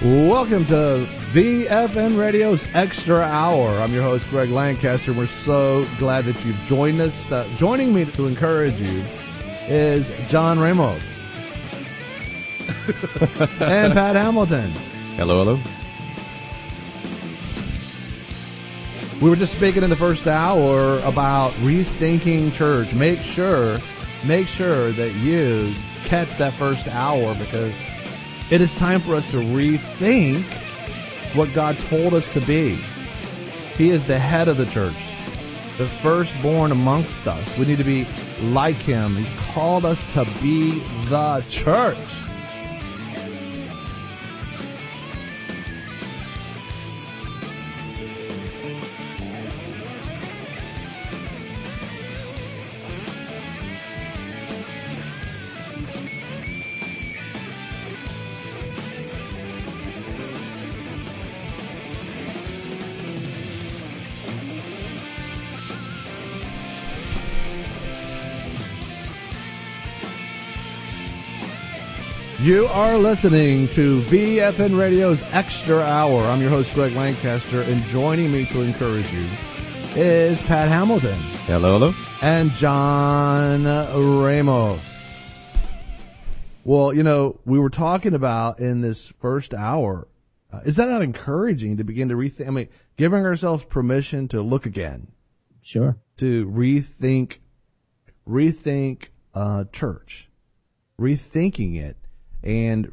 Welcome to VFN Radio's Extra Hour. I'm your host, Greg Lancaster. We're so glad that you've joined us. Joining me to encourage you is John Ramos and Pat Hamilton. Hello, hello. We were just speaking in the first hour about rethinking church. Make sure that you catch that first hour, because it is time for us to rethink what God told us to be. He is the head of the church, the firstborn amongst us. We need to be like Him. He's called us to be the church. You are listening to VFN Radio's Extra Hour. I'm your host, Greg Lancaster, and joining me to encourage you is Pat Hamilton. Hello, hello. And John Ramos. Well, we were talking about in this first hour, is that not encouraging to begin to rethink? I mean, giving ourselves permission to look again. Sure. To rethink church. Rethinking it. And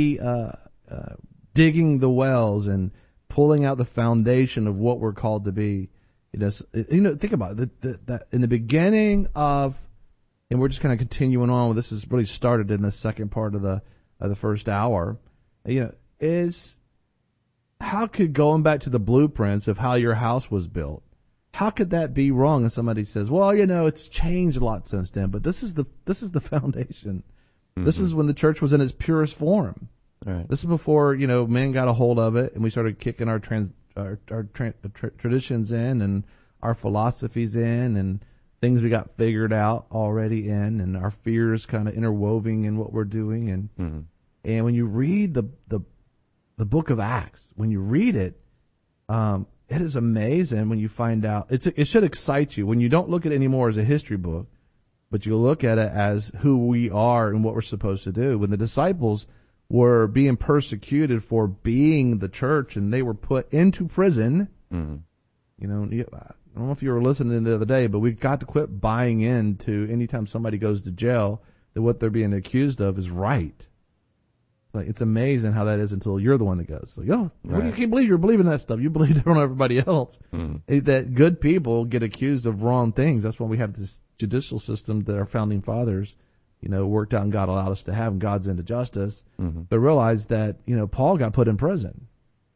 digging the wells and pulling out the foundation of what we're called to be. Think about it. That in the beginning of, and we're just kind of continuing on. This has really started in the second part of the first hour. Is how could going back to the blueprints of how your house was built, how could that be wrong? And somebody says, well, it's changed a lot since then, but this is the foundation. This is when the church was in its purest form. Right. This is before, men got a hold of it and we started kicking our traditions in and our philosophies in and things we got figured out already in, and our fears kind of interwoven in what we're doing. And and when you read the book of Acts, when you read it, it is amazing when you find out. It should excite you when you don't look at it anymore as a history book, but you look at it as who we are and what we're supposed to do. When the disciples were being persecuted for being the church and they were put into prison, I don't know if you were listening the other day, but we've got to quit buying into anytime somebody goes to jail that what they're being accused of is right. It's amazing how that is until you're the one that goes. You can't believe you're believing that stuff. You believe it on everybody else. That good people get accused of wrong things. That's why we have this judicial system that our founding fathers, worked out and God allowed us to have, and God's into justice. But realize that, Paul got put in prison.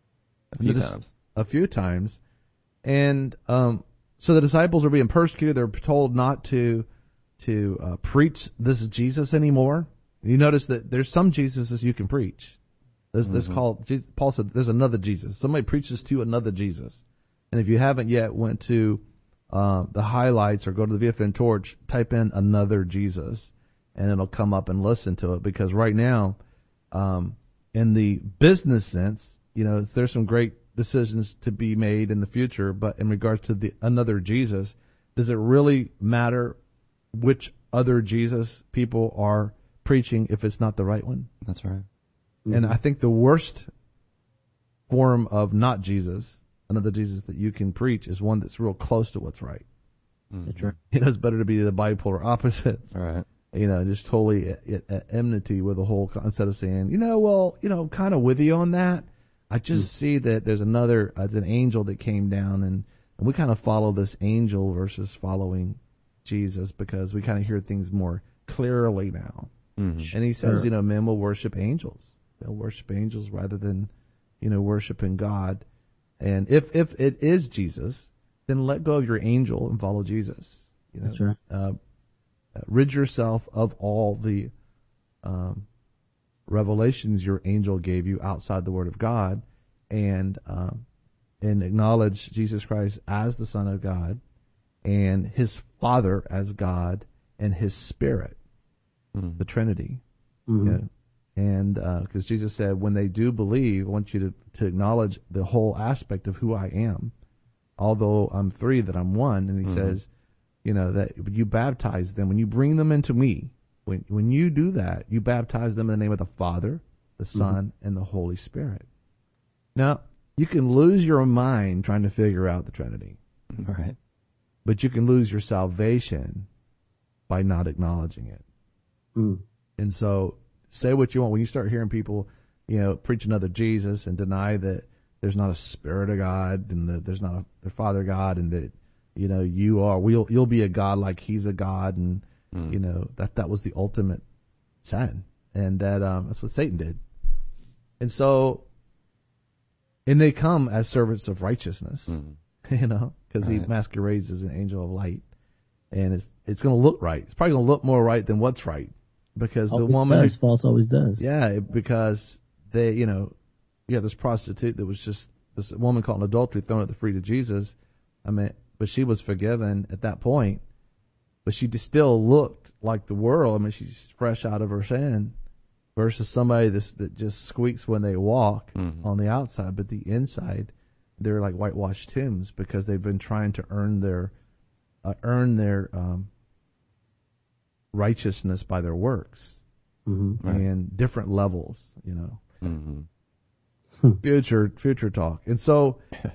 A few times. And so the disciples are being persecuted. They're told not to preach this Jesus anymore. You notice that there's some Jesuses you can preach. Paul said there's another Jesus. Somebody preaches to another Jesus. And if you haven't yet went to the highlights or go to the VFN Torch, type in another Jesus, and it'll come up and listen to it. Because right now, in the business sense, there's some great decisions to be made in the future. But in regards to the another Jesus, does it really matter which other Jesus people are preaching if it's not the right one? That's right. And I think the worst form of not Jesus, another Jesus that you can preach, is one that's real close to what's right. That's right. It's better to be the bipolar opposites. All right. Just totally at enmity with the whole, instead of saying, I'm kind of with you on that. I just see that there's an angel that came down, and we kind of follow this angel versus following Jesus, because we kind of hear things more clearly now. And he says, men will worship angels. They'll worship angels rather than, worshiping God. And if it is Jesus, then let go of your angel and follow Jesus. That's right. Rid yourself of all the revelations your angel gave you outside the Word of God, and acknowledge Jesus Christ as the Son of God, and His Father as God, and His Spirit, the Trinity. And because Jesus said, when they do believe, I want you to acknowledge the whole aspect of who I am. Although I'm three, that I'm one. And he says, that you baptize them. When you bring them into me, when you do that, you baptize them in the name of the Father, the Son, and the Holy Spirit. Now, you can lose your mind trying to figure out the Trinity. Right. But you can lose your salvation by not acknowledging it. And so, say what you want. When you start hearing people, preach another Jesus and deny that there's not a Spirit of God and that there's not a Father God and that, you'll be a God like He's a God, and that was the ultimate sin, and that's what Satan did. And so, and they come as servants of righteousness, because he masquerades as an angel of light, and it's going to look right. It's probably going to look more right than what's right, because always the woman false always does. Yeah, because they, you have this prostitute that was just this woman caught in adultery thrown at the feet of Jesus. But she was forgiven at that point, but she still looked like the world. She's fresh out of her sin, versus somebody that just squeaks when they walk on the outside, but the inside, they're like whitewashed tombs because they've been trying to earn their righteousness by their works, and different levels, future talk. And so,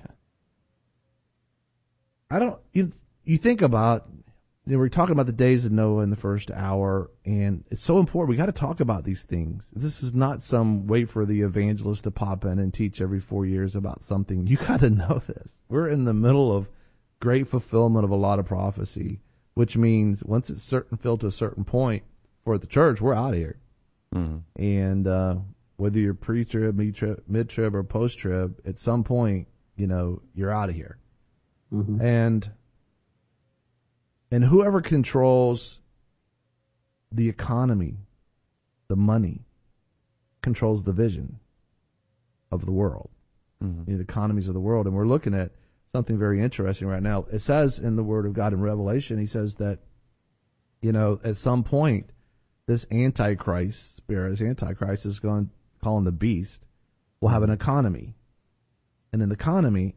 you think about, we're talking about the days of Noah in the first hour, and it's so important. We got to talk about these things. This is not some wait for the evangelist to pop in and teach every 4 years about something. You got to know this. We're in the middle of great fulfillment of a lot of prophecy, which means once it's filled to a certain point for the church, we're out of here. And whether you're pre-trib, mid-trib, or post-trib, at some point, you're out of here. And whoever controls the economy, the money, controls the vision of the world, the economies of the world. And we're looking at something very interesting right now. It says in the Word of God in Revelation, he says that, at some point, this Antichrist spirit, this Antichrist is going to call him the beast, will have an economy. And in the economy,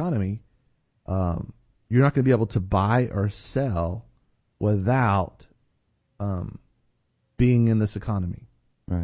you're not going to be able to buy or sell without being in this economy. Right.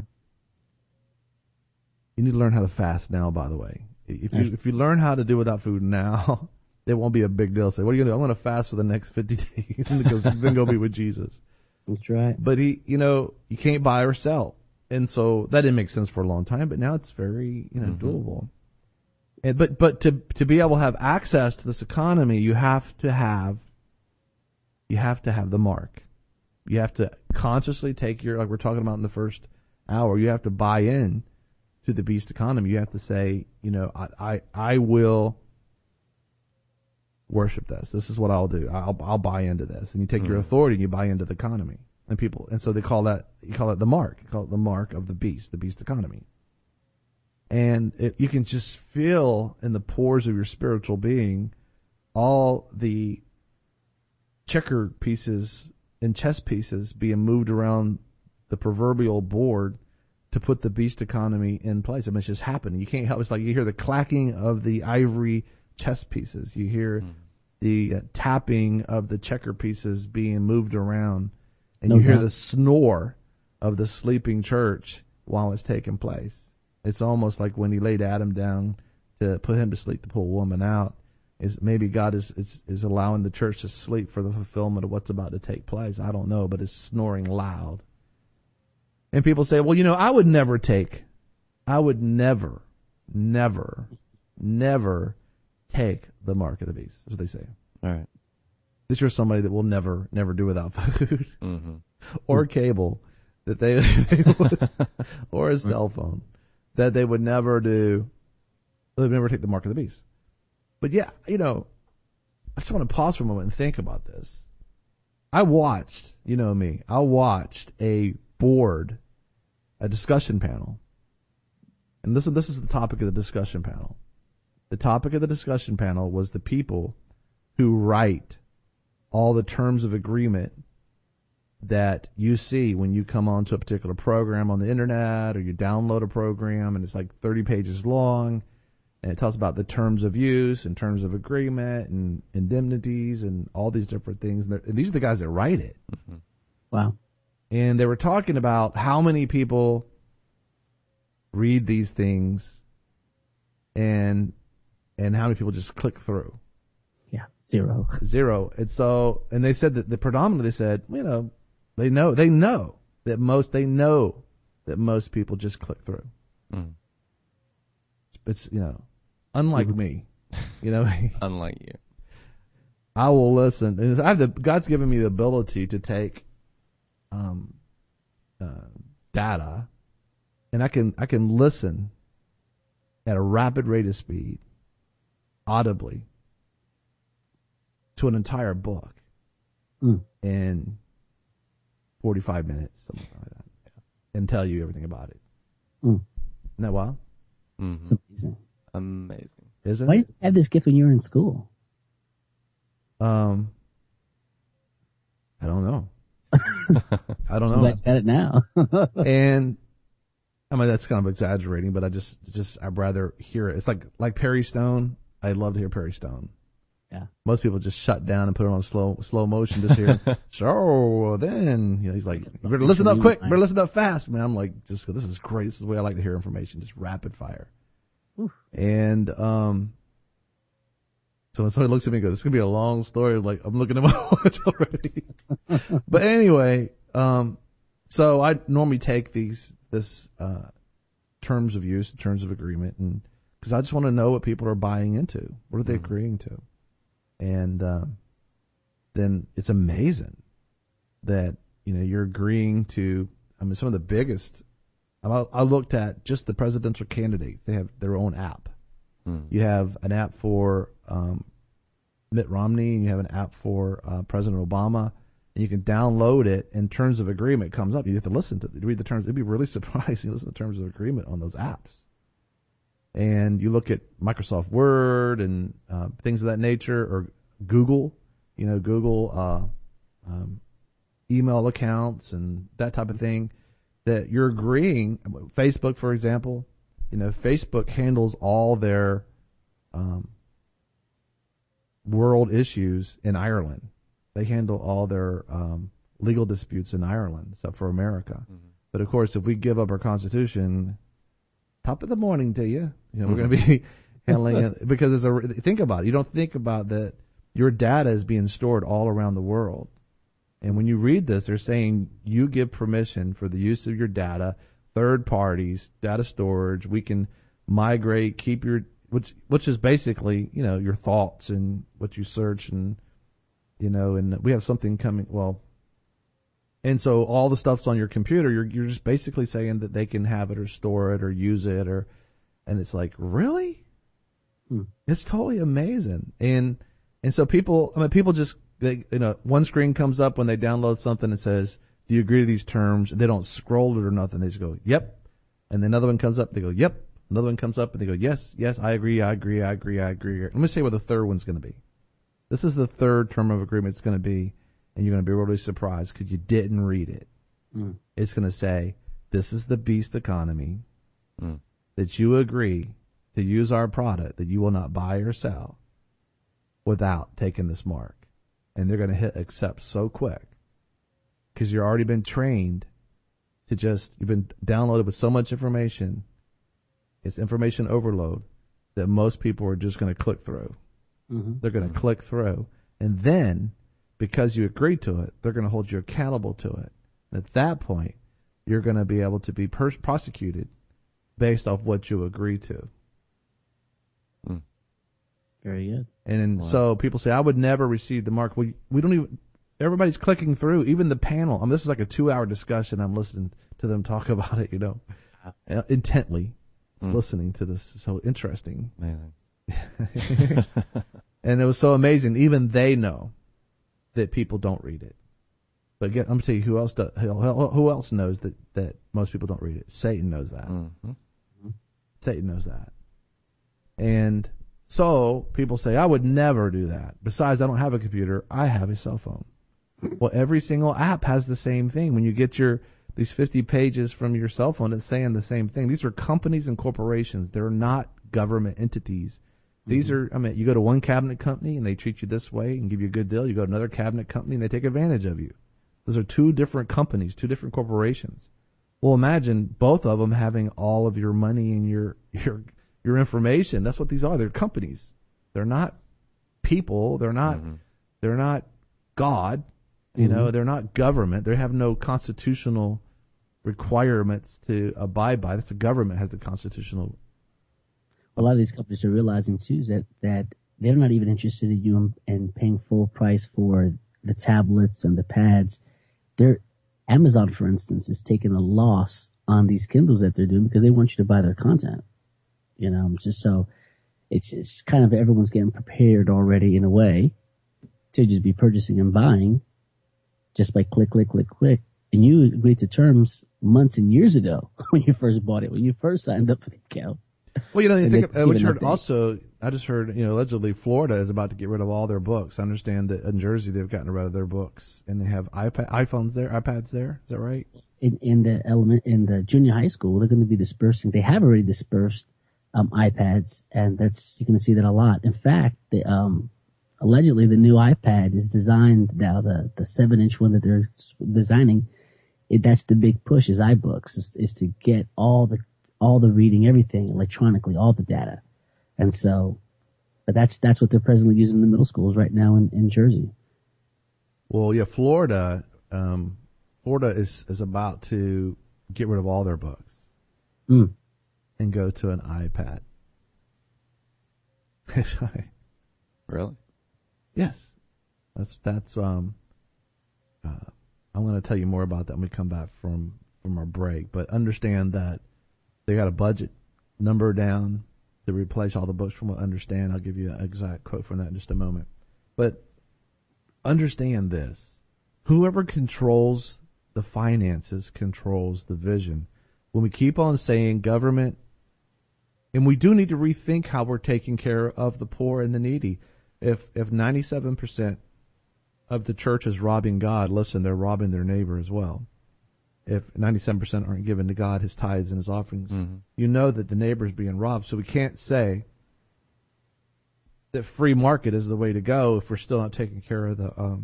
You need to learn how to fast now, by the way. If you learn how to do without food now, it won't be a big deal. Say, what are you going to do? I'm going to fast for the next 50 days and then go be with Jesus. That's right. But you can't buy or sell. And so that didn't make sense for a long time, but now it's very, doable. And, but to be able to have access to this economy, you have to have the mark. You have to consciously take like we're talking about in the first hour, you have to buy in to the beast economy. You have to say, I will worship this. This is what I'll do. I'll buy into this. And you take your authority and you buy into the economy. And so you call it the mark. You call it the mark of the beast economy. And you can just feel in the pores of your spiritual being all the checker pieces and chess pieces being moved around the proverbial board to put the beast economy in place. It's just happening. You can't help. It's like you hear the clacking of the ivory chess pieces. You hear the tapping of the checker pieces being moved around. And you hear the snore of the sleeping church while it's taking place. It's almost like when he laid Adam down to put him to sleep to pull a woman out. Is maybe God is allowing the church to sleep for the fulfillment of what's about to take place. I don't know, but it's snoring loud. And people say, well, I would never take the mark of the beast. That's what they say. All right. This is somebody that will never do without food or cable that they would, or a cell phone that they would never do. They would never take the mark of the beast. But yeah, I just want to pause for a moment and think about this. I watched, I watched a discussion panel. And this is the topic of the discussion panel. The topic of the discussion panel was the people who write all the terms of agreement that you see when you come onto a particular program on the internet or you download a program and it's like 30 pages long and it talks about the terms of use and terms of agreement and indemnities and all these different things. And these are the guys that write it. Mm-hmm. Wow. And they were talking about how many people read these things and how many people just click through. Yeah, zero. And they said that predominantly they said, they know that most people just click through. Mm. It's, unlike me, Unlike you. I will listen. And God's given me the ability to take, data, and I can listen at a rapid rate of speed, audibly, to an entire book in 45 minutes, something like that, and tell you everything about it. Isn't that wild? Mm-hmm. It's amazing. Amazing. Isn't Why it? did you have this gift when you were in school? I don't know. I don't I'm know. glad you got it now. And I mean, that's kind of exaggerating, but I'd rather hear it. It's like Perry Stone. I love to hear Perry Stone. Yeah. Most people just shut down and put it on slow motion just hear. So then, he's like, you better listen up quick, better listen up fast, man. I'm like, this is great. This is the way I like to hear information, just rapid fire. Oof. And so when somebody looks at me and goes, this is gonna be a long story, like I'm looking at my watch already. But anyway, so I normally take this terms of use, terms of agreement, and because I just want to know what people are buying into, what are they agreeing to, and then it's amazing that you're agreeing to. I mean, some of the biggest. I looked at just the presidential candidates. They have their own app. You have an app for Mitt Romney, and you have an app for President Obama, and you can download it, and terms of agreement comes up. You have to listen to it, read the terms. You'd be really surprised when you listen to terms of agreement on those apps. And you look at Microsoft Word and things of that nature, or Google, Google email accounts and that type of thing, that you're agreeing. Facebook, for example, Facebook handles all their world issues in Ireland. They handle all their legal disputes in Ireland, except for America. Mm-hmm. But of course, if we give up our Constitution, top of the morning to you, we're going to be handling it, because think about it. You don't think about that your data is being stored all around the world. And when you read this, they're saying you give permission for the use of your data, third parties, data storage. We can migrate, keep which is basically, your thoughts and what you search, and and we have something coming. Well, and so all the stuff's on your computer. You're just basically saying that they can have it or store it or use it, and it's like, really? It's totally amazing. And so people just, one screen comes up when they download something and says, do you agree to these terms? And they don't scroll it or nothing. They just go, yep. And then another one comes up, they go, yep. Another one comes up and they go, yes, I agree. Let me say what the third one's going to be. This is the third term of agreement it's going to be, and you're going to be really surprised because you didn't read it. It's going to say, this is the beast economy, that you agree to use our product, that you will not buy or sell without taking this mark. And they're going to hit accept so quick because you've already been trained to you've been downloaded with so much information. It's information overload that most people are just going to click through. They're going to click through. And then, because you agreed to it, they're going to hold you accountable to it. And at that point, you're going to be able to be prosecuted based off what you agree to. Very good. And so people say, I would never receive the mark. We don't even, everybody's clicking through, even the panel. I mean, this is like a 2-hour discussion. I'm listening to them talk about it, intently listening to this. So interesting. Amazing. And it was so amazing. Even they know that people don't read it. But I'm going to tell you who else knows that most people don't read it. Satan knows that. Satan knows that. And so people say, I would never do that. Besides, I don't have a computer. I have a cell phone. Well, every single app has the same thing. When you get these 50 pages from your cell phone, it's saying the same thing. These are companies and corporations. They're not government entities. These are, you go to one cabinet company and they treat you this way and give you a good deal. You go to another cabinet company and they take advantage of you. Those are two different companies, two different corporations. Well, imagine both of them having all of your money and your information. That's what these are. They're companies. They're not people. They're not God. You know, they're not government. They have no constitutional requirements to abide by. That's the government has the constitutional. A lot of these companies are realizing too that they're not even interested in you and paying full price for the tablets and the pads. Amazon, for instance, is taking a loss on these Kindles that they're doing because they want you to buy their content. You know, just so it's kind of everyone's getting prepared already in a way to just be purchasing and buying just by click. And you agreed to terms months and years ago when you first bought it, when you first signed up for the account. Well, you know, you think what you heard also, I just heard, you know, allegedly Florida is about to get rid of all their books. I understand that in Jersey they've gotten rid of their books and they have iPhones there, iPads there. Is that right? In the junior high school, they're going to be dispersing. They have already dispersed iPads, and you're going to see that a lot. In fact, allegedly the new iPad is designed now, the 7-inch one that they're designing. That's the big push is iBooks is to get all the reading, everything electronically, all the data. And so, but that's what they're presently using in the middle schools right now in Jersey. Well, yeah, Florida is about to get rid of all their books and go to an iPad. Really? Yes. That's I'm going to tell you more about that when we come back from our break, but understand that they got a budget number down to replace all the books from what I understand. I'll give you an exact quote from that in just a moment. But understand this. Whoever controls the finances controls the vision. When we keep on saying government, and we do need to rethink how we're taking care of the poor and the needy. If 97% of the church is robbing God, listen, they're robbing their neighbor as well. If 97% aren't given to God his tithes and his offerings, you know that the neighbor is being robbed. So we can't say that free market is the way to go if we're still not taking care of the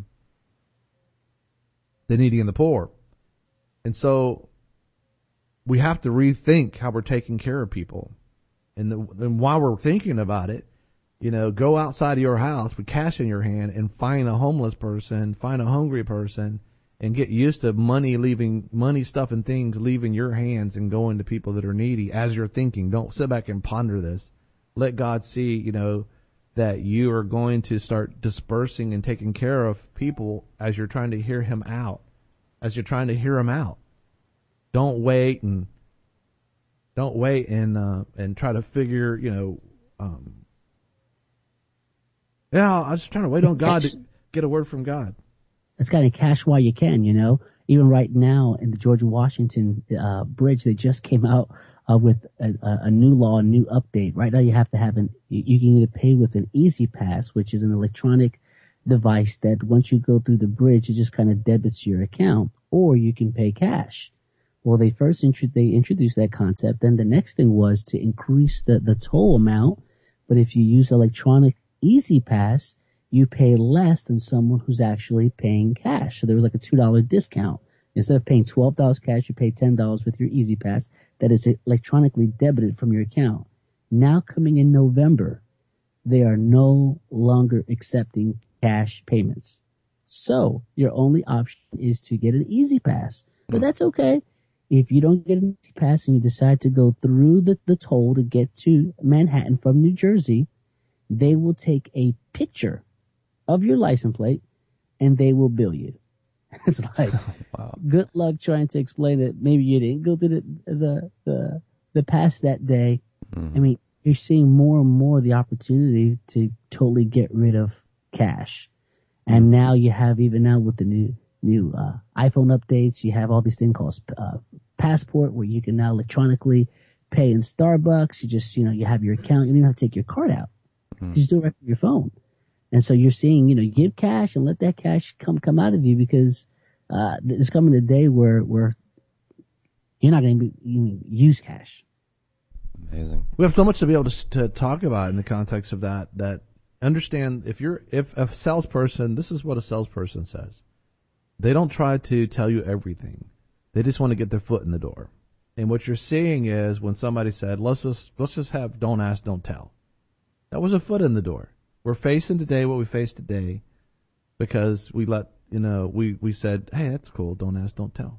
needy and the poor. And so we have to rethink how we're taking care of people. And while we're thinking about it, you know, go outside of your house with cash in your hand and find a homeless person, find a hungry person, and get used to money, stuff, and things leaving your hands and going to people that are needy as you're thinking. Don't sit back and ponder this. Let God see, you know, that you are going to start dispersing and taking care of people as you're trying to hear him out. Don't wait and try to figure, you know, I was just trying to wait on God to get a word from God. It's kind of cash while you can, you know. Even right now in the Georgia-Washington bridge, they just came out with a new law, a new update. Right now you have to have you can either pay with an Easy Pass, which is an electronic device that once you go through the bridge, it just kind of debits your account, or you can pay cash. Well, they introduced that concept. Then the next thing was to increase the toll amount. But if you use electronic Easy Pass, you pay less than someone who's actually paying cash. So there was like a $2 discount. Instead of paying $12 cash, you pay $10 with your Easy Pass that is electronically debited from your account. Now coming in November, they are no longer accepting cash payments. So your only option is to get an Easy Pass. But that's okay. If you don't get an Easy Pass and you decide to go through the toll to get to Manhattan from New Jersey, they will take a picture of your license plate and they will bill you. It's like, wow. Good luck trying to explain that maybe you didn't go through the pass that day. I mean, you're seeing more and more the opportunity to totally get rid of cash. And now you have, even now with the new iPhone updates, you have all these things called Passport, where you can now electronically pay in Starbucks. You just, you have your account. You don't even have to take your card out. You just do it right from your phone. And so you're seeing, give cash and let that cash come out of you, because there's coming a day where you're not going to use cash. Amazing. We have so much to be able to talk about in the context of that understand if a salesperson, this is what a salesperson says. They don't try to tell you everything. They just want to get their foot in the door. And what you're seeing is when somebody said, let's just have don't ask, don't tell. That was a foot in the door. We're facing today what we face today because we we said, hey, that's cool, don't ask, don't tell.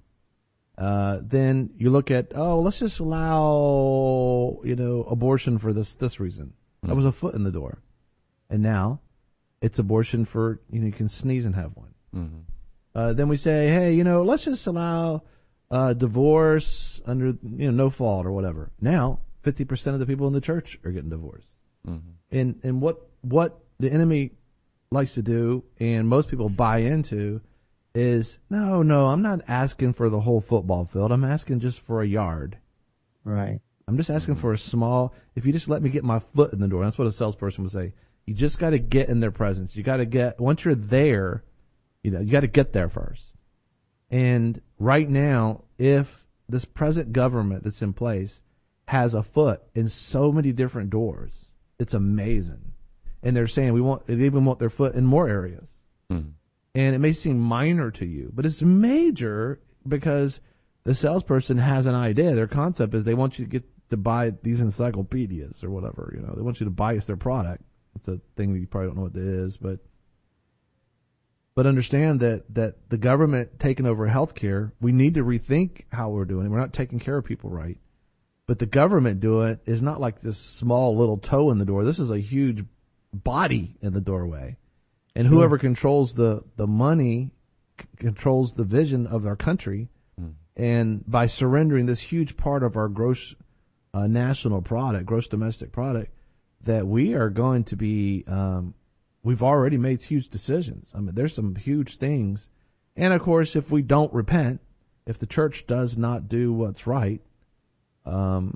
Then you look at, let's just allow, abortion for this reason. Mm-hmm. That was a foot in the door. And now it's abortion for, you can sneeze and have one. Mm-hmm. Then we say, hey, let's just allow divorce under, no fault or whatever. Now 50% of the people in the church are getting divorced. Mm-hmm. And what the enemy likes to do, and most people buy into, is no, I'm not asking for the whole football field. I'm asking just for a yard. Right. I'm just asking for a small, if you just let me get my foot in the door. That's what a salesperson would say. You just got to get in their presence. You got to get, once you're there, you got to get there first. And right now, if this present government that's in place has a foot in so many different doors, it's amazing. And they're saying they even want their foot in more areas. Mm-hmm. And it may seem minor to you, but it's major because the salesperson has an idea. Their concept is they want you to get to buy these encyclopedias or whatever. They want you to buy their product. It's a thing that you probably don't know what it is, but understand that the government taking over healthcare, we need to rethink how we're doing it. We're not taking care of people right. But the government doing it is not like this small little toe in the door. This is a huge body in the doorway. And Sure. Whoever controls the money controls the vision of our country. Mm. And by surrendering this huge part of our gross national product, gross domestic product, that we are going to be, we've already made huge decisions. I mean, there's some huge things. And, of course, if we don't repent, if the church does not do what's right, God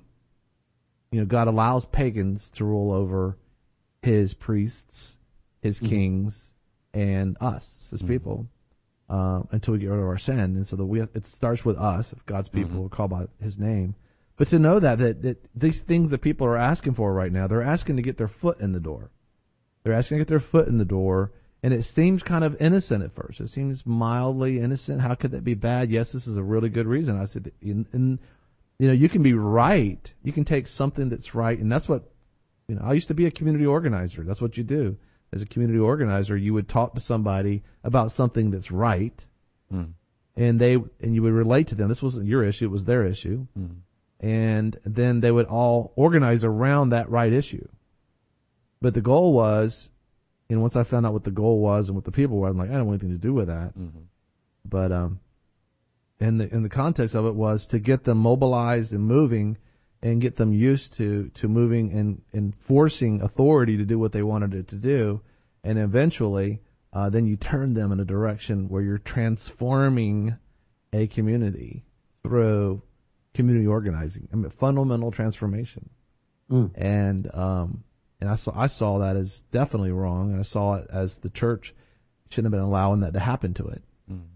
allows pagans to rule over his priests, his kings, and us, his people, until we get rid of our sin. And so it starts with us, if God's people are called by his name. But to know that these things that people are asking for right now, they're asking to get their foot in the door. They're asking to get their foot in the door, and it seems kind of innocent at first. It seems mildly innocent. How could that be bad? Yes, this is a really good reason. I said, and you can be right. You can take something that's right, and that's what, I used to be a community organizer. That's what you do. As a community organizer, you would talk to somebody about something that's right, and you would relate to them. This wasn't your issue; it was their issue, and then they would all organize around that right issue. But the goal was, once I found out what the goal was and what the people were, I'm like, I don't want anything to do with that. Mm-hmm. But in the context of it was to get them mobilized and moving, and get them used to moving and enforcing authority to do what they wanted it to do. And eventually, then you turn them in a direction where you're transforming a community through community organizing. I mean, fundamental transformation. And I saw that as definitely wrong. And I saw it as the church shouldn't have been allowing that to happen to it.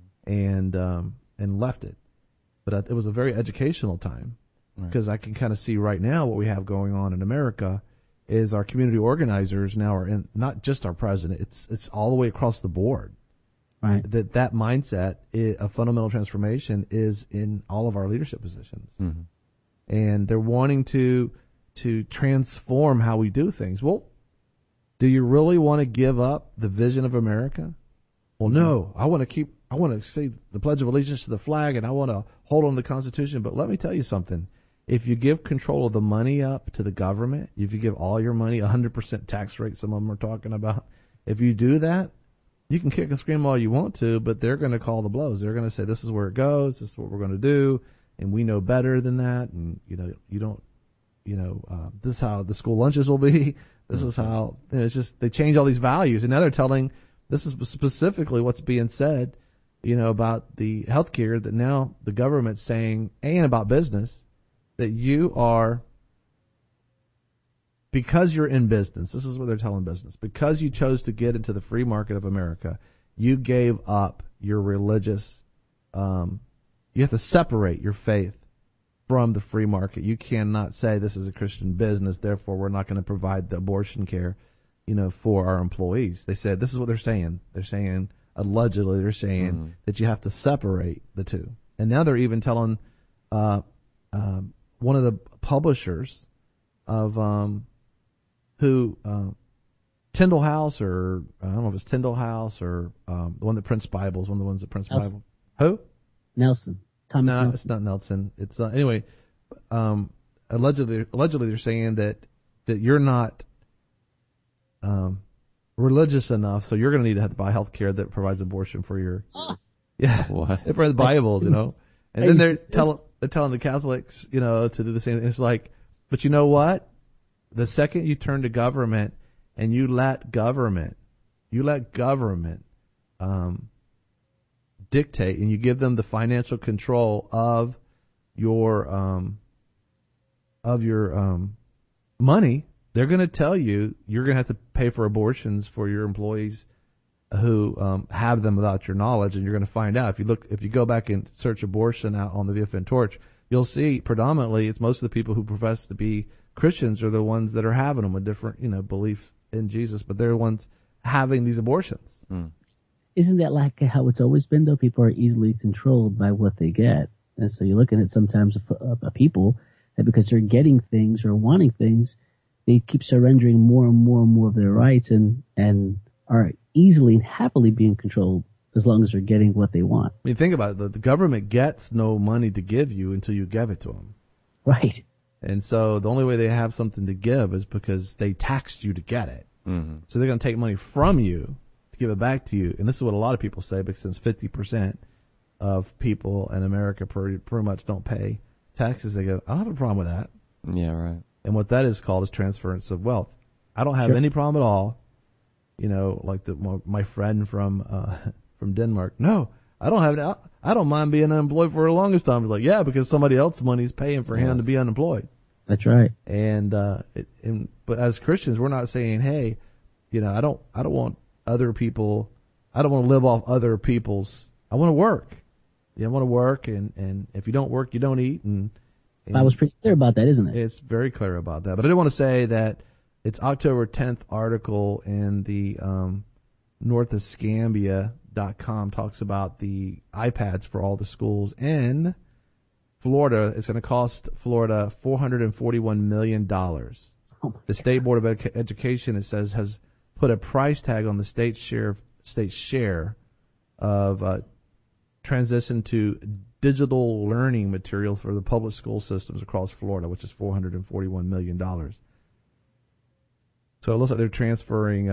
And left it. But it was a very educational time. Because I can kind of see right now what we have going on in America is our community organizers now are in, not just our president, it's all the way across the board. Right. That mindset, a fundamental transformation, is in all of our leadership positions. Mm-hmm. And they're wanting to transform how we do things. Well, do you really want to give up the vision of America? Well, no, I want to say the Pledge of Allegiance to the flag, and I want to hold on to the Constitution. But let me tell you something. If you give control of the money up to the government, if you give all your money, 100% tax rate, some of them are talking about, if you do that, you can kick and scream all you want to, but they're going to call the blows. They're going to say, this is where it goes, this is what we're going to do, and we know better than that, and, you don't, this is how the school lunches will be, this is how, it's just, they change all these values, and now they're telling, this is specifically what's being said, about the healthcare, that now the government's saying, and about business, that you are because you're in business, this is what they're telling business, because you chose to get into the free market of America, you gave up your religious, you have to separate your faith from the free market. You cannot say this is a Christian business, therefore we're not going to provide the abortion care, for our employees. They said, this is what they're saying. They're saying, allegedly, they're saying that you have to separate the two. And now they're even telling one of the publishers of Tyndall House, or I don't know if it's Tyndall House or the one that prints Bibles, one of the ones that prints Bibles. Who? Nelson. Thomas Nelson. It's not Nelson. It's anyway. Allegedly they're saying that you're not religious enough, so you're going to need to have to buy health care that provides abortion for your What? for the Bibles, and then they're telling the Catholics, to do the same. It's like, but you know what? The second you turn to government and you let government dictate, and you give them the financial control of your money, they're going to tell you you're going to have to pay for abortions for your employees who have them without your knowledge, and you're going to find out. If you go back and search abortion out on the VFN Torch, you'll see predominantly it's most of the people who profess to be Christians are the ones that are having them with different, belief in Jesus, but they're the ones having these abortions. Isn't that like how it's always been, though? People are easily controlled by what they get. And so you're looking at sometimes a people that because they're getting things or wanting things, they keep surrendering more and more and more of their rights and are easily and happily being controlled as long as they're getting what they want. I mean, think about it. The government gets no money to give you until you give it to them. Right. And so the only way they have something to give is because they taxed you to get it. Mm-hmm. So they're going to take money from you to give it back to you. And this is what a lot of people say, because since 50% of people in America pretty much don't pay taxes, they go, I don't have a problem with that. Yeah, right. And what that is called is transference of wealth. I don't have any problem at all. Like my friend from Denmark. No, I don't mind being unemployed for the longest time. It's like, yeah, because somebody else's money is paying for him to be unemployed. That's right. And but as Christians, we're not saying, hey, I don't want other people. I don't want to live off other people's. I want to work. I want to work, and if you don't work, you don't eat. And I was pretty clear about that, isn't it? It's very clear about that. But I did want to say that it's October 10th article in the northescambia.com talks about the iPads for all the schools in Florida. It's going to cost Florida $441 million. The State Board of Education, it says, has put a price tag on the state's share of transition to digital learning materials for the public school systems across Florida, which is $441 million. So it looks like they're transferring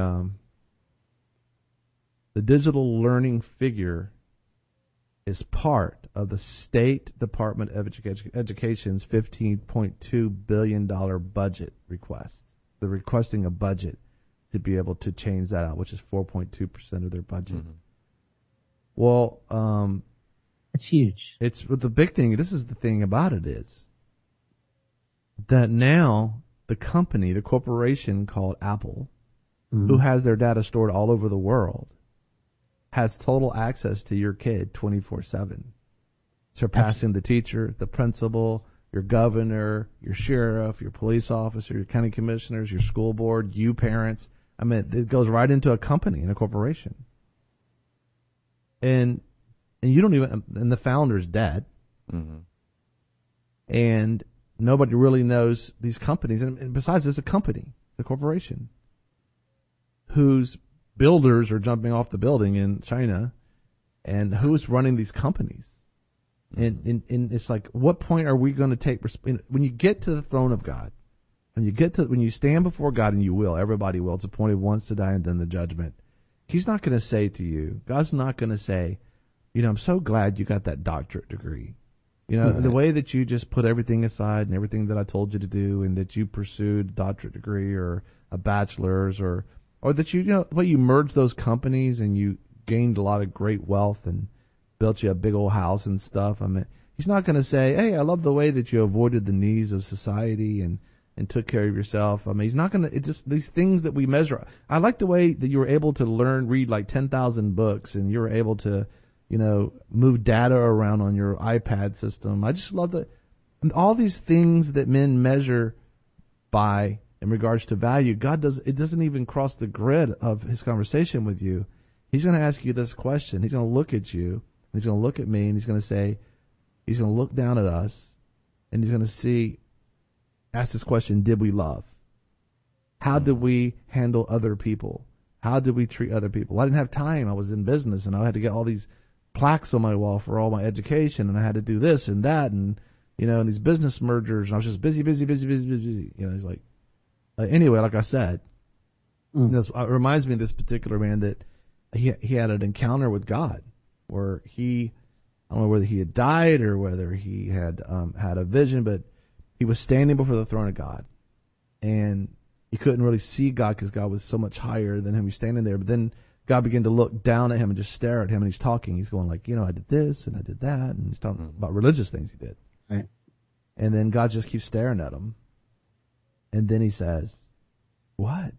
the digital learning figure is part of the State Department of Education's $15.2 billion budget request. They're requesting a budget to be able to change that out, which is 4.2% of their budget. Mm-hmm. Well, it's huge. But the big thing, this is the thing about it, is that now the corporation called Apple, who has their data stored all over the world, has total access to your kid 24/7, surpassing the teacher, the principal, your governor, your sheriff, your police officer, your county commissioners, your school board, you parents. I mean, it goes right into a company and a corporation. And you don't even, and the founder's dead. Mm-hmm. And nobody really knows these companies. And besides, it's a company, the corporation, whose builders are jumping off the building in China, and who's running these companies. And it's like, what point are we going to take, when you get to the throne of God, when you stand before God, and you will, everybody will, it's appointed once to die and then the judgment. He's not going to say to you, God's not going to say, I'm so glad you got that doctorate degree. Right. The way that you just put everything aside and everything that I told you to do, and that you pursued a doctorate degree or a bachelor's, or that you merged those companies and you gained a lot of great wealth and built you a big old house and stuff. I mean, he's not going to say, hey, I love the way that you avoided the needs of society and and took care of yourself. I mean, he's not going to, these things that we measure. I like the way that you were able to read like 10,000 books, and you were able to, move data around on your iPad system. I just love that. And all these things that men measure by in regards to value, it doesn't even cross the grid of his conversation with you. He's going to ask you this question. He's going to look at you, and he's going to look at me, and he's going to look down at us, and he's going to ask this question: did we love? How did we handle other people? How did we treat other people? Well, I didn't have time. I was in business, and I had to get all these plaques on my wall for all my education, and I had to do this and that, and and these business mergers, and I was just busy. He's like, anyway, like I said, it reminds me of this particular man that he had an encounter with God where I don't know whether he had died or whether he had had a vision, but he was standing before the throne of God, and he couldn't really see God because God was so much higher than him. He's standing there, but then God began to look down at him and just stare at him, and he's talking. He's going like, I did this and I did that, and he's talking about religious things he did. Right. And then God just keeps staring at him, and then he says, "What?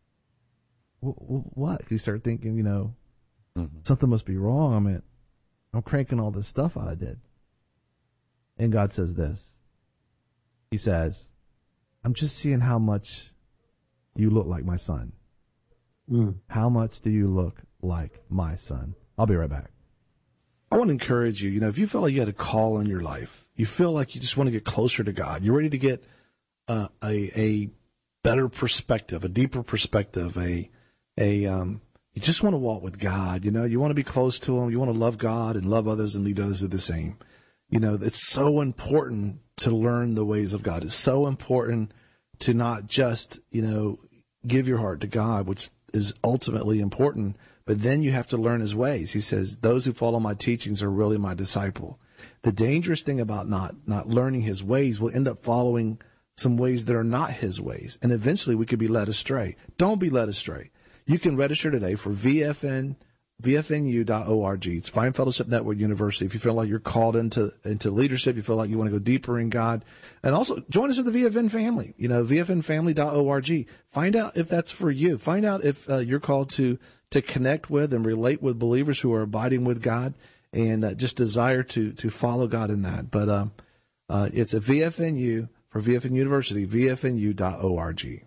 What?" You start thinking, something must be wrong. I mean, I'm cranking all this stuff out I did. And God says this. He says, "I'm just seeing how much you look like my son." How much do you look like my son? I'll be right back. I want to encourage you, if you feel like you had a call in your life, you feel like you just want to get closer to God, you're ready to get a better perspective, a deeper perspective, you just want to walk with God, you want to be close to him, you want to love God and love others and lead others to do the same. It's so important to learn the ways of God. It's so important to not just, give your heart to God, which is ultimately important, but then you have to learn his ways. He says, those who follow my teachings are really my disciple. The dangerous thing about not learning his ways, will end up following some ways that are not his ways. And eventually we could be led astray. Don't be led astray. You can register today for VFNU.org. It's Vine Fellowship Network University. If you feel like you're called into leadership, you feel like you want to go deeper in God, and also join us at the VFN family, VFNfamily.org. Find out if that's for you. Find out if you're called to connect with and relate with believers who are abiding with God and just desire to follow God in that. But it's a VFNU for VFN University, VFNU.org.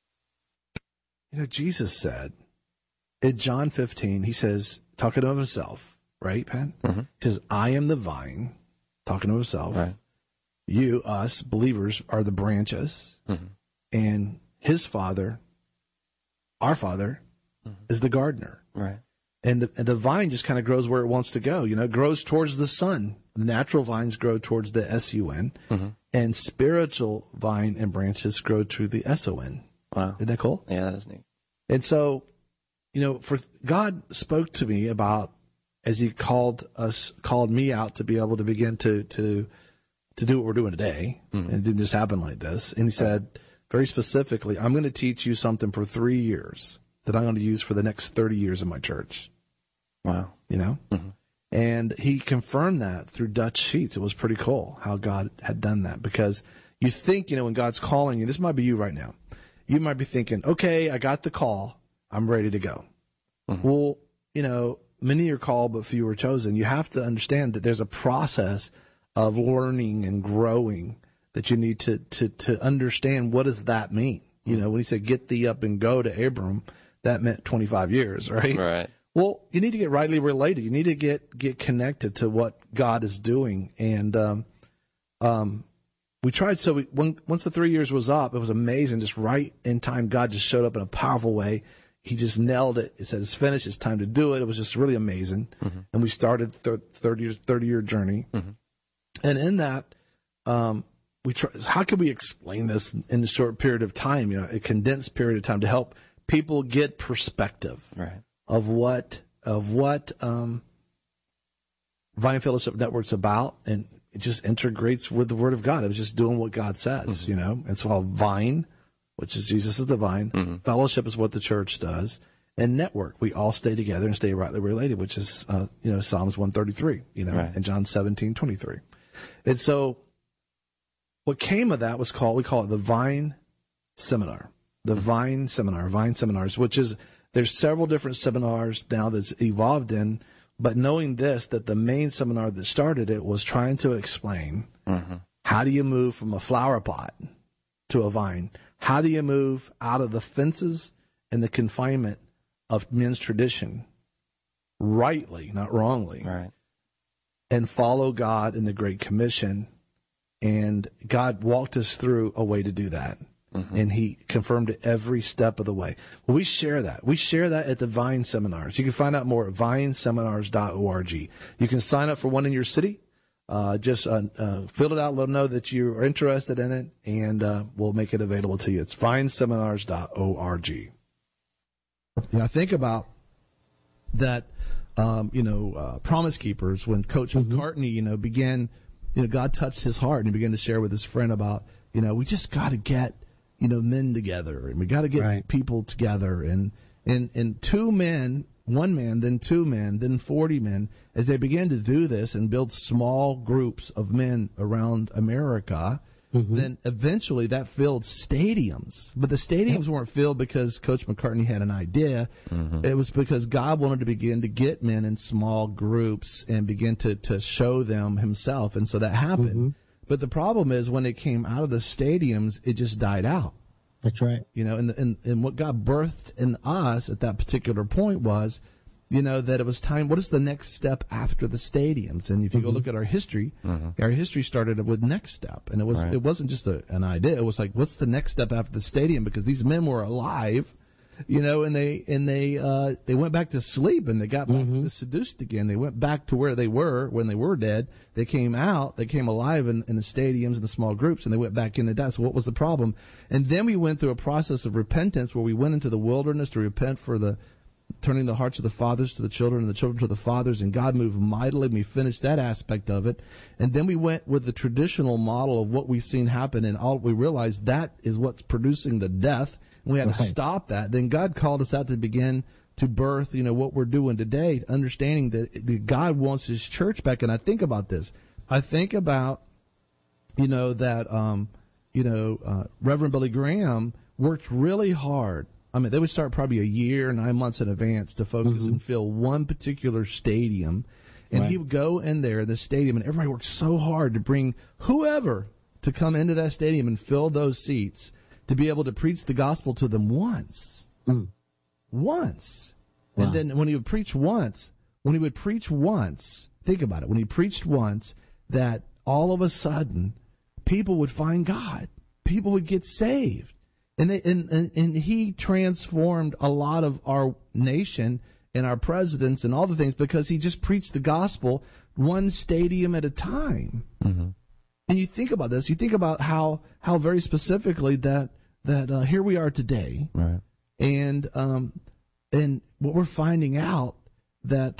Jesus said in John 15, he says, talking of himself, right, Pat? Mm-hmm. He says, I am the vine, talking of himself. Right. You, us, believers, are the branches. Mm-hmm. And his Father, our Father, is the gardener. Right. And the vine just kind of grows where it wants to go. It grows towards the sun. The natural vines grow towards the SUN. Mm-hmm. And spiritual vine and branches grow to the SON. Wow. Isn't that cool? Yeah, that is neat. And so, for God spoke to me about, as he called me out to be able to begin to do what we're doing today. Mm-hmm. And it didn't just happen like this. And he said, very specifically, I'm going to teach you something for 3 years that I'm going to use for the next 30 years of my church. Wow. Mm-hmm. And he confirmed that through Dutch Sheets. It was pretty cool how God had done that, because you think, when God's calling you, this might be you right now. You might be thinking, okay, I got the call. I'm ready to go. Mm-hmm. Well, many are called, but few are chosen. You have to understand that there's a process of learning and growing that you need to understand. What does that mean? Mm-hmm. When he said, get thee up and go to Abram, that meant 25 years, right? Right. Well, you need to get rightly related. You need to get connected to what God is doing. And we tried. So once the 3 years was up, it was amazing. Just right in time, God just showed up in a powerful way. He just nailed it. It said, it's finished. It's time to do it. It was just really amazing. Mm-hmm. And we started 30-year journey. Mm-hmm. And in that, we try. How can we explain this in a short period of time? A condensed period of time to help people get perspective. Right. Of what Vine Fellowship Network's about, and it just integrates with the Word of God. It was just doing what God says, Mm-hmm. And so Vine, which is Jesus is the vine, mm-hmm. Fellowship is what the church does, and network, we all stay together and stay rightly related, which is Psalms 133, right. And John 17:23. And so what came of that was we call it the Vine seminar, the Vine seminars, which is, there's several different seminars now that's evolved in, but knowing this, that the main seminar that started it was trying to explain how do you move from a flower pot to a vine? How do you move out of the fences and the confinement of men's tradition, rightly, not wrongly, Right. and follow God in the Great Commission? And God walked us through a way to do that. And he confirmed it every step of the way. Well, we share that. We share that at the Vine seminars. You can find out more at vineseminars.org. You can sign up for one in your city. Just fill it out, let them know that you are interested in it, and we'll make it available to you. It's vineseminars.org. You know, think about that, Promise Keepers, when Coach McCartney, began, God touched his heart and he began to share with his friend about, we just got to get, men together, and we got to get people together, and two men, one man, then two men, then 40 men, as they began to do this and build small groups of men around America, then eventually that filled stadiums. But the stadiums weren't filled because Coach McCartney had an idea. It was because God wanted to begin to get men in small groups and begin to show them himself. And so that happened. But the problem is, when it came out of the stadiums, it just died out. That's right. And what God birthed in us at that particular point was, that it was time. What is the next step after the stadiums? And if you go look at our history started with Next Step, and it wasn't just an idea. It was like, what's the next step after the stadium? Because these men were alive, and they went back to sleep, and they got back seduced again. They went back to where they were when they were dead. They came out, they came alive in the stadiums and the small groups, and they went back in the death. So what was the problem? And then we went through a process of repentance where we went into the wilderness to repent for the turning the hearts of the fathers to the children and the children to the fathers, and God moved mightily. We finished that aspect of it. And then we went with the traditional model of what we've seen happen, and all we realized that is what's producing the death. And we had to stop that. Then God called us out to begin to birth, what we're doing today, understanding that God wants his church back. And I think about this. I think about, Reverend Billy Graham worked really hard. I mean, they would start probably a year, 9 months in advance to focus and fill one particular stadium. And he would go in there, the stadium, and everybody worked so hard to bring whoever to come into that stadium and fill those seats to be able to preach the gospel to them once. Once. Wow. And then when he would preach once, think about it, when he preached once, that all of a sudden people would find God. People would get saved. And he transformed a lot of our nation and our presidents and all the things because he just preached the gospel one stadium at a time. And you think about this. You think about how very specifically that here we are today, Right. And what we're finding out that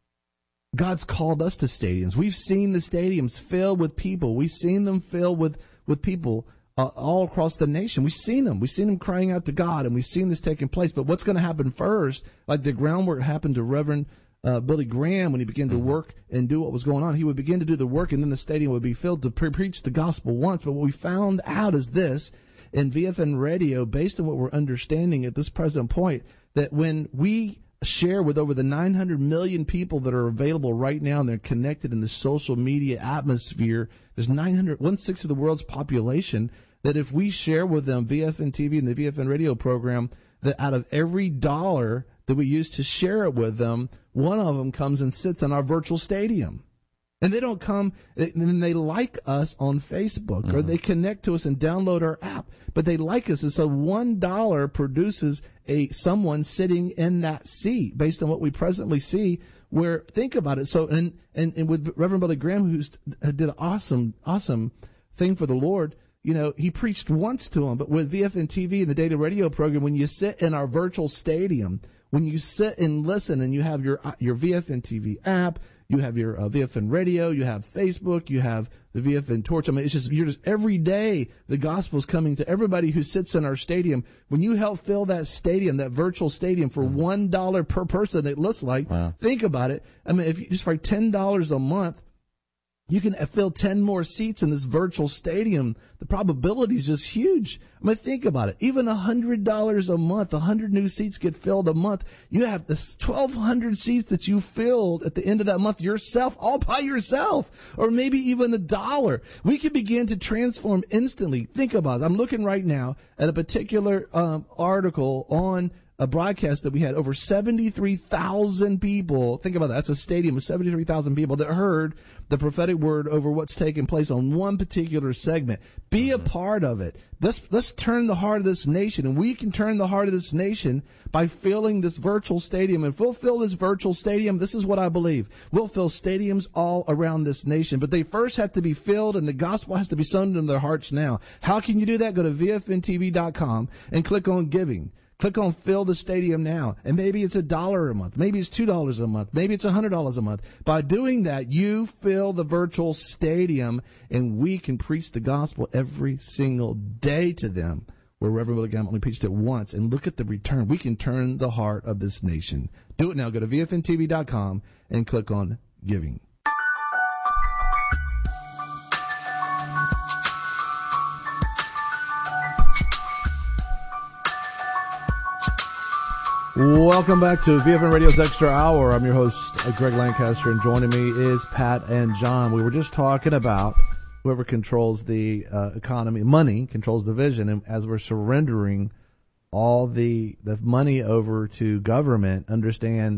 God's called us to stadiums. We've seen the stadiums filled with people. We've seen them filled with people. All across the nation. We've seen them crying out to God, and we've seen this taking place. But what's going to happen first, like the groundwork happened to Reverend Billy Graham when he began to work and do what was going on. He would begin to do the work, and then the stadium would be filled to preach the gospel once. But what we found out is this, in VFN Radio, based on what we're understanding at this present point, that when we share with over the 900 million people that are available right now, and they're connected in the social media atmosphere, there's 1/6 of the world's population, that if we share with them VFN TV and the VFN radio program, that out of every dollar that we use to share it with them, one of them comes and sits in our virtual stadium. And they don't come, and they like us on Facebook, or they connect to us and download our app, but they like us. And so $1 produces someone sitting in that seat based on what we presently see, where, think about it. So, and with Reverend Billy Graham, who did an awesome thing for the Lord, he preached once to him, but with VFN TV and the data radio program, when you sit in our virtual stadium, when you sit and listen, and you have your VFN TV app, you have your VFN radio, you have Facebook, you have the VFN Torch. I mean, you're just every day the gospel is coming to everybody who sits in our stadium. When you help fill that stadium, that virtual stadium, for $1 per person, it looks like. Wow. Think about it. I mean, if you just for $10 a month, You can fill 10 more seats in this virtual stadium. The probability is just huge. I mean, think about it. Even $100 a month, 100 new seats get filled a month. You have this 1,200 seats that you filled at the end of that month yourself, all by yourself, or maybe even $1. We can begin to transform instantly. Think about it. I'm looking right now at a particular article on a broadcast that we had over 73,000 people. Think about that. That's a stadium of 73,000 people that heard the prophetic word over what's taking place on one particular segment. Be a part of it. Let's turn the heart of this nation, and we can turn the heart of this nation by filling this virtual stadium. And if we'll fill this virtual stadium, this is what I believe. We'll fill stadiums all around this nation, but they first have to be filled, and the gospel has to be sown into their hearts now. How can you do that? Go to VFNTV.com and click on giving. Click on fill the stadium now. And maybe it's $1 a month. Maybe it's $2 a month. Maybe it's $100 a month. By doing that, you fill the virtual stadium, and we can preach the gospel every single day to them, where Reverend Willie Graham only preached it once. And look at the return. We can turn the heart of this nation. Do it now. Go to VFNTV.com and click on giving. Welcome back to VFN Radio's Extra Hour. I'm your host, Greg Lancaster, and joining me is Pat and John. We were just talking about whoever controls the economy, money controls the vision, and as we're surrendering all the money over to government, they understand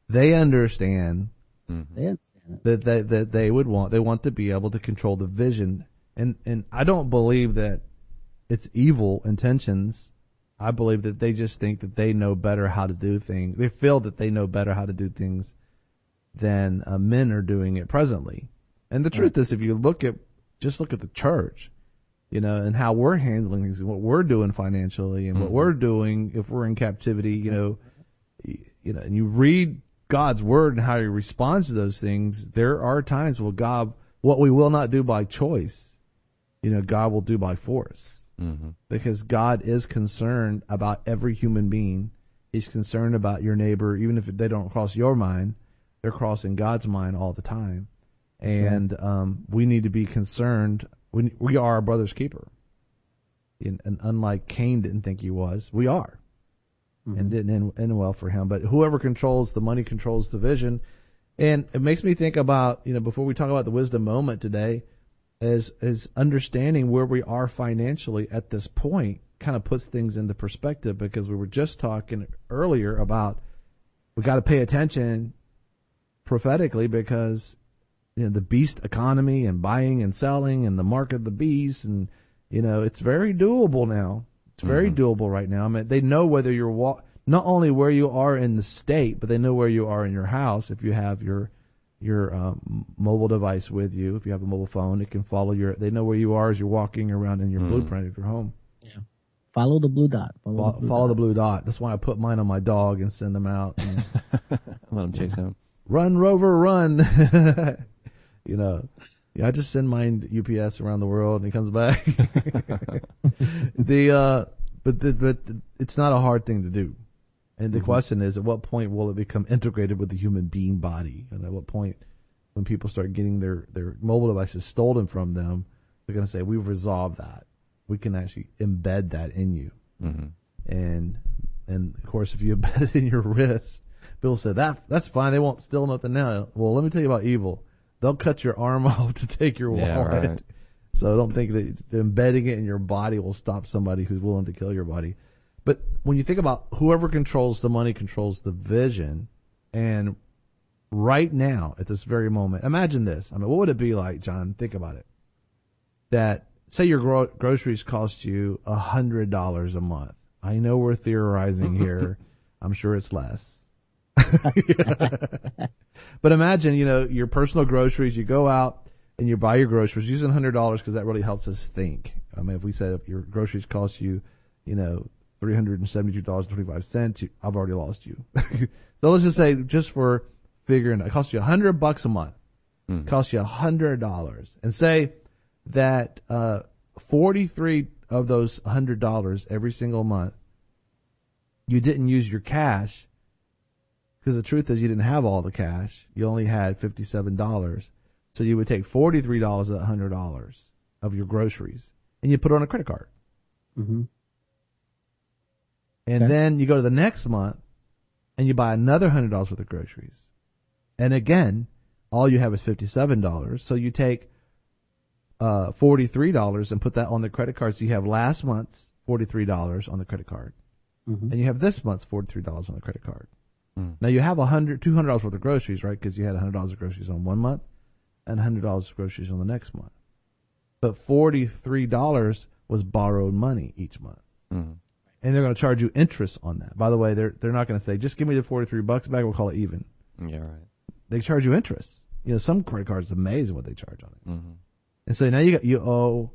that they want to be able to control the vision, and I don't believe that it's evil intentions. I believe that they just think that they know better how to do things. They feel that they know better how to do things than men are doing it presently. And the truth is, if you look at the church, and how we're handling things, and what we're doing financially, and what we're doing if we're in captivity, and you read God's word and how He responds to those things. There are times where God, what we will not do by choice, God will do by force. Because God is concerned about every human being. He's concerned about your neighbor, even if they don't cross your mind, they're crossing God's mind all the time. And we need to be concerned. We are our brother's keeper. And unlike Cain didn't think he was, we are. And didn't end well for him. But whoever controls the money controls the vision. And it makes me think about, before we talk about the wisdom moment today, is understanding where we are financially at this point kind of puts things into perspective, because we were just talking earlier about we got to pay attention prophetically, because the beast economy and buying and selling and the mark of the beast, and it's very doable now. It's very doable right now. I mean, they know whether you're not only where you are in the state, but they know where you are in your house. If you have your mobile device with you, if you have a mobile phone, it can follow they know where you are as you're walking around in your blueprint of your home. Yeah. Follow the blue dot. Follow the blue dot. That's why I put mine on my dog and send them out. And let them chase him. Run, Rover, run. I just send mine UPS around the world and he comes back. But it's not a hard thing to do. And the question is, at what point will it become integrated with the human being body? And at what point, when people start getting their mobile devices stolen from them, they're going to say, we've resolved that. We can actually embed that in you. And of course, if you embed it in your wrist, Bill said, that's fine. They won't steal nothing now. Well, let me tell you about evil. They'll cut your arm off to take your wallet. Yeah, right. So I don't think that embedding it in your body will stop somebody who's willing to kill your body. But when you think about whoever controls the money controls the vision, and right now, at this very moment, imagine this. I mean, what would it be like, John? Think about it. That, say your groceries cost you $100 a month. I know we're theorizing here. I'm sure it's less. But imagine, your personal groceries, you go out and you buy your groceries using $100, because that really helps us think. I mean, if we said if your groceries cost you, $372.25, I've already lost you. So let's just say, just for figuring, it costs you $100 a month. It costs you $100, and say that 43 of those $100 every single month, you didn't use your cash, because the truth is you didn't have all the cash. You only had $57. So you would take $43 of that $100 of your groceries, and you put it on a credit card. Mm-hmm. And Okay. then you go to the next month, and you buy another $100 worth of groceries. And again, all you have is $57. So you take $43 and put that on the credit card. So you have last month's $43 on the credit card, Mm-hmm. and you have this month's $43 on the credit card. Mm. Now you have $200 worth of groceries, right? Because you had $100 of groceries on one month and $100 of groceries on the next month. But $43 was borrowed money each month. Mm. And they're going to charge you interest on that. By the way, they're not going to say, just give me the $43 back, we'll call it even. Yeah, right. They charge you interest. You know, some credit cards, it's amazing what they charge on it. Mm-hmm. And so now you owe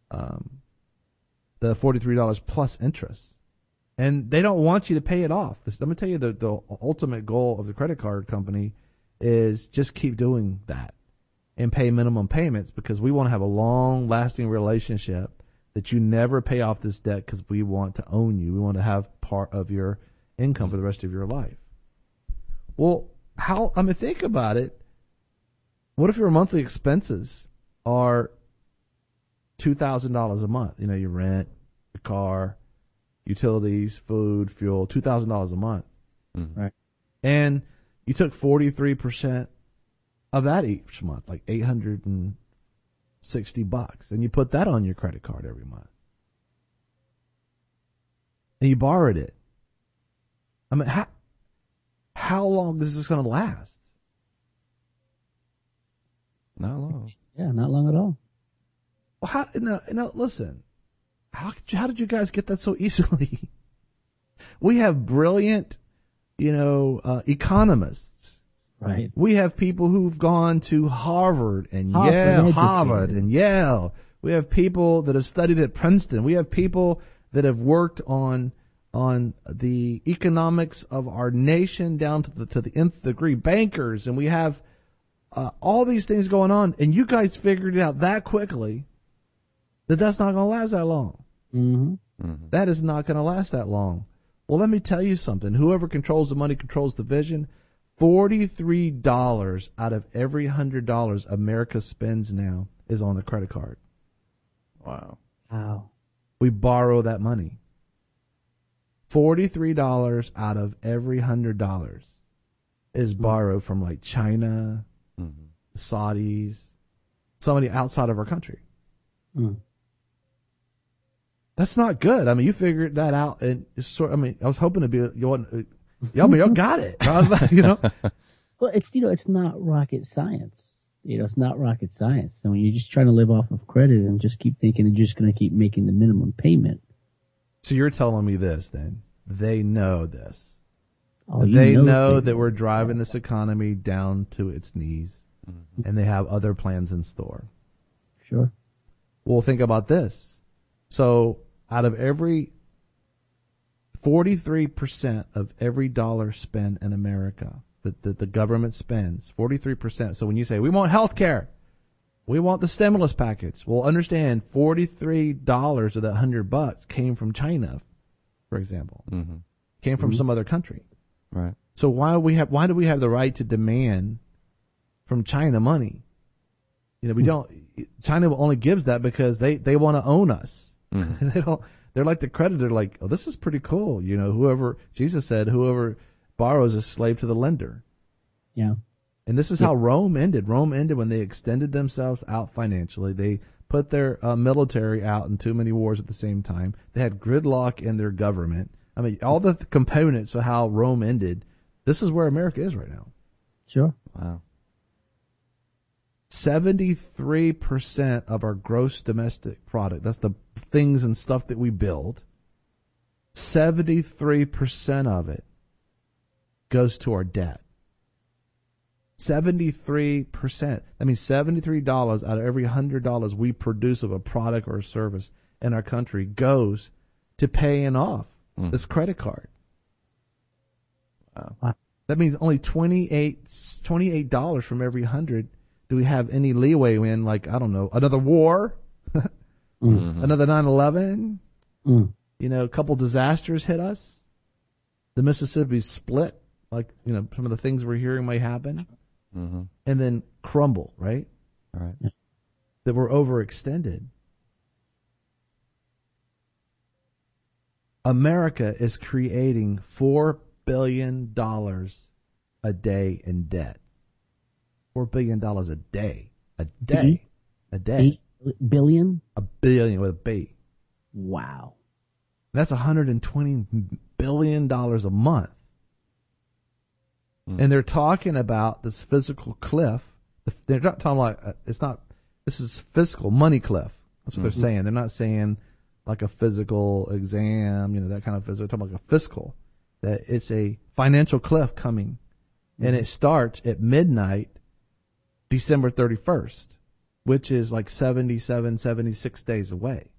the $43 plus interest. And they don't want you to pay it off. Let me tell you, the ultimate goal of the credit card company is just keep doing that and pay minimum payments, because we want to have a long-lasting relationship that you never pay off this debt, because we want to own you. We want to have part of your income for the rest of your life. Well, think about it. What if your monthly expenses are $2,000 a month? You know, your rent, your car, utilities, food, fuel, $2,000 a month. Mm-hmm. Right. And you took 43% of that each month, like $860, and you put that on your credit card every month. And you borrowed it. I mean, how long is this going to last? Not long. Yeah, not long at all. Well, listen. How did you guys get that so easily? We have brilliant, economists. Right. We have people who've gone to Harvard and Harvard and Yale. We have people that have studied at Princeton. We have people that have worked on the economics of our nation down to the nth degree. Bankers, and we have all these things going on. And you guys figured it out that quickly that's not going to last that long. Mm-hmm. Mm-hmm. That is not going to last that long. Well, let me tell you something. Whoever controls the money controls the vision. $43 out of every $100 America spends now is on the credit card. Wow. Wow. We borrow that money. $43 out of every $100 is borrowed from like China, Mm-hmm. the Saudis, somebody outside of our country. Mm. That's not good. I mean, you figured that out, and I was hoping to be y'all got it. Well, it's not rocket science. It's not rocket science. I mean, you're just trying to live off of credit and just keep thinking you're just going to keep making the minimum payment. So you're telling me this, then? They know this. Oh, They know that we're driving this economy down to its knees, Mm-hmm. and they have other plans in store. Sure. Well, think about this. So out of every 43% of every dollar spent in America that the government spends, 43%. So when you say, we want health care, we want the stimulus package, well, understand $43 of that $100 came from China, for example, Mm-hmm. came from some other country. Right. So why do we have the right to demand from China money? We don't. China only gives that because they want to own us. Mm-hmm. They don't. They're like the creditor. Like, oh, this is pretty cool. Jesus said, whoever borrows is slave to the lender. Yeah. And this is how Rome ended. Rome ended when they extended themselves out financially. They put their military out in too many wars at the same time. They had gridlock in their government. I mean, all the components of how Rome ended. This is where America is right now. Sure. Wow. 73% of our gross domestic product, that's the things and stuff that we build, 73% of it goes to our debt. 73%. That means $73 out of every $100 we produce of a product or a service in our country goes to paying off this credit card. Wow. That means only $28 from every 100 do we have any leeway in, like, I don't know, another war, Mm-hmm. another 9/11, Mm. a couple disasters hit us, the Mississippi split, like, some of the things we're hearing may happen, Mm-hmm. and then crumble, right? All right. that we're overextended. America is creating $4 billion a day in debt. $4 billion a day. A day. A day. 8 billion? A billion with a B. Wow. That's $120 billion a month. And they're talking about this physical cliff. They're not talking like, this is physical money cliff. That's what they're saying. They're not saying like a physical exam, that kind of physical. They're talking like a fiscal. That it's a financial cliff coming. And it starts at midnight, December 31st, which is like 77, 76 days away.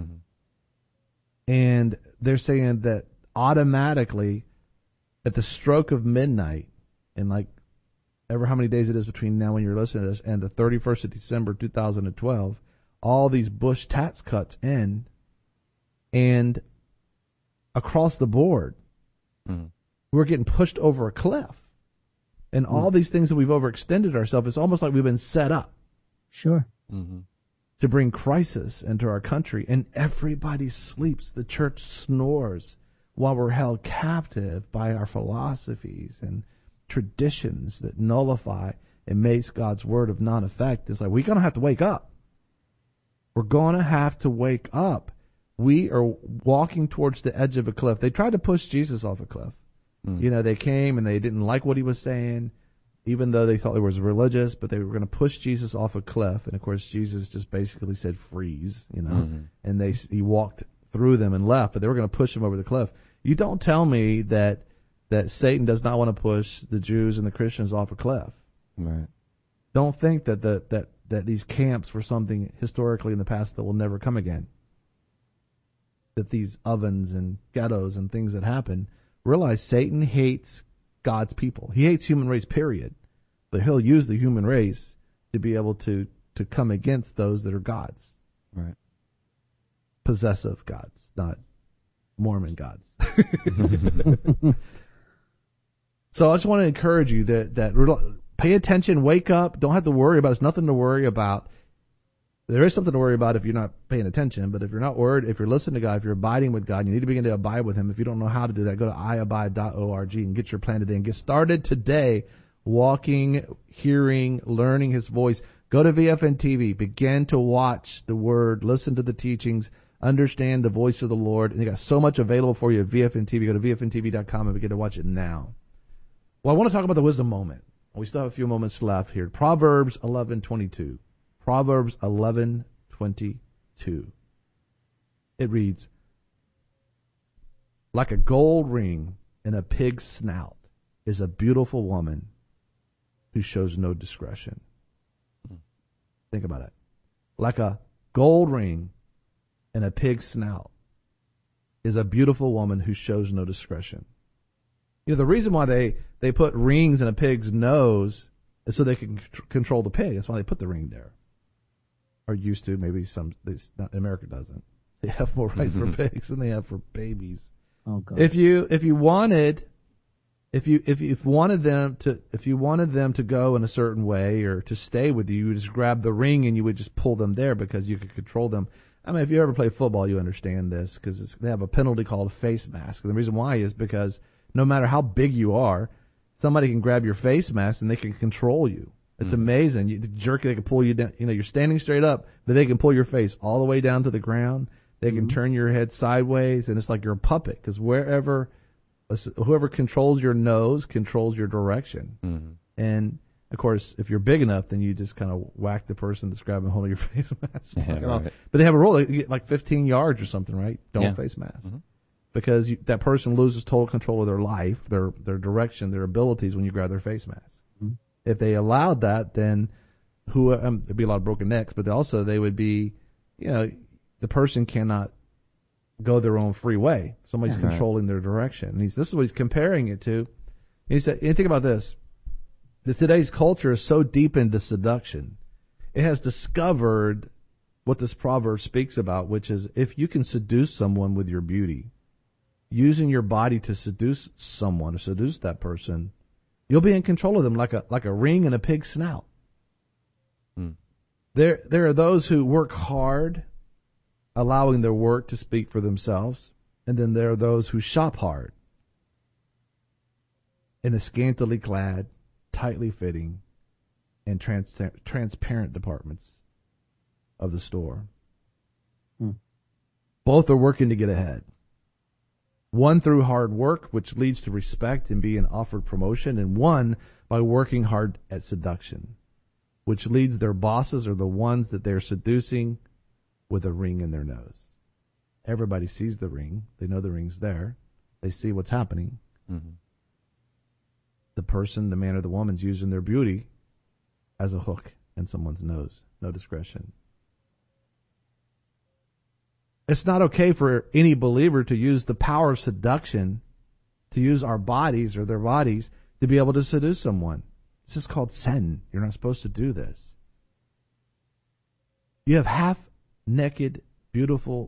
And they're saying that automatically at the stroke of midnight, and like ever how many days it is between now when you're listening to this and the 31st of December 2012, all these Bush tax cuts end, and across the board, we're getting pushed over a cliff. And all these things that we've overextended ourselves, it's almost like we've been set up. Sure. To bring crisis into our country, and everybody sleeps. The church snores while we're held captive by our philosophies and traditions that nullify and makes God's word of non-effect. It's like we're going to have to wake up. We're going to have to wake up. We are walking towards the edge of a cliff. They tried to push Jesus off a cliff. They came and they didn't like what he was saying, even though they thought he was religious, but they were going to push Jesus off a cliff. And of course, Jesus just basically said, freeze, and he walked through them and left, but they were going to push him over the cliff. You don't tell me that Satan does not want to push the Jews and the Christians off a cliff. Right. Don't think that that these camps were something historically in the past that will never come again. That these ovens and ghettos and things that happen, realize Satan hates God's people. He hates human race, period. But he'll use the human race to be able to come against those that are gods. Right. Possessive gods, not Mormon gods. So I just want to encourage you that pay attention, wake up, don't have to worry about it. There's nothing to worry about. There is something to worry about if you're not paying attention, but if you're not worried, if you're listening to God, if you're abiding with God, you need to begin to abide with him. If you don't know how to do that, go to iabide.org and get your plan today and get started today walking, hearing, learning his voice. Go to VFN TV, begin to watch the word, listen to the teachings, understand the voice of the Lord, and you got so much available for you at VFN TV. Go to VFNTV.com and begin to watch it now. Well, I want to talk about the wisdom moment. We still have a few moments left here. Proverbs 11:22. Proverbs 11:22. It reads, like a gold ring in a pig's snout is a beautiful woman who shows no discretion. Think about it. Like a gold ring in a pig's snout is a beautiful woman who shows no discretion. The reason why they put rings in a pig's nose is so they can control the pig. That's why they put the ring there. Or used to. Maybe America doesn't. They have more rights for pigs than they have for babies. Oh God. If you wanted them to go in a certain way or to stay with you, you would just grab the ring and you would just pull them there because you could control them. I mean, if you ever play football, you understand this because they have a penalty called a face mask. And the reason why is because no matter how big you are, somebody can grab your face mask and they can control you. It's amazing. They can pull you down. You're standing straight up, but they can pull your face all the way down to the ground. They can turn your head sideways, and it's like you're a puppet because whoever controls your nose controls your direction. And of course, if you're big enough, then you just kind of whack the person that's grabbing hold of your face mask. Yeah, right. But they have a rule. You get like 15 yards or something, right? Don't face mask. Because that person loses total control of their life, their direction, their abilities when you grab their face mask. If they allowed that, then there'd be a lot of broken necks, but also they would be, the person cannot go their own free way. Somebody's controlling their direction. And this is what he's comparing it to. He said, think about this. Today's culture is so deep into seduction. It has discovered what this proverb speaks about, which is if you can seduce someone with your beauty, using your body to seduce someone or seduce that person, you'll be in control of them like a ring in a pig's snout. There are those who work hard, allowing their work to speak for themselves, and then there are those who shop hard in the scantily clad, tightly fitting, and transparent departments of the store. Both are working to get ahead. One through hard work, which leads to respect and being offered promotion, and one by working hard at seduction, which leads their bosses or the ones that they're seducing with a ring in their nose. Everybody sees the ring. They know the ring's there. They see what's happening. Mm-hmm. The person, the man or the woman's using their beauty as a hook in someone's nose. No discretion. It's not okay for any believer to use the power of seduction, to use our bodies or their bodies to be able to seduce someone. This is called sin. You're not supposed to do this. You have half-naked, beautiful